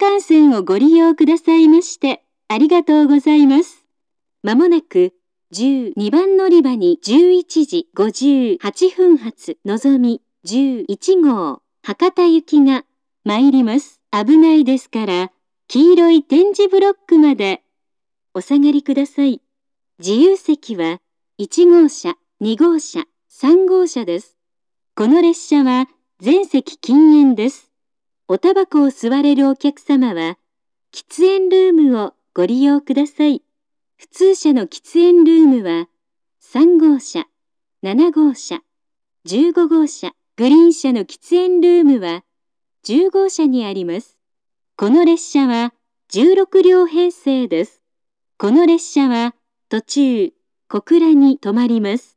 幹線をご利用くださいましてありがとうございます。まもなく12番乗り場に11時58分発のぞみ11号博多行きが参ります。危ないですから黄色い点字ブロックまでお下がりください。自由席は1号車、2号車、3号車です。この列車は全席禁煙です。おタバコを吸われるお客様は喫煙ルームをご利用ください。普通車の喫煙ルームは3号車、7号車、15号車、グリーン車の喫煙ルームは10号車にあります。この列車は16両編成です。この列車は途中、小倉に停まります。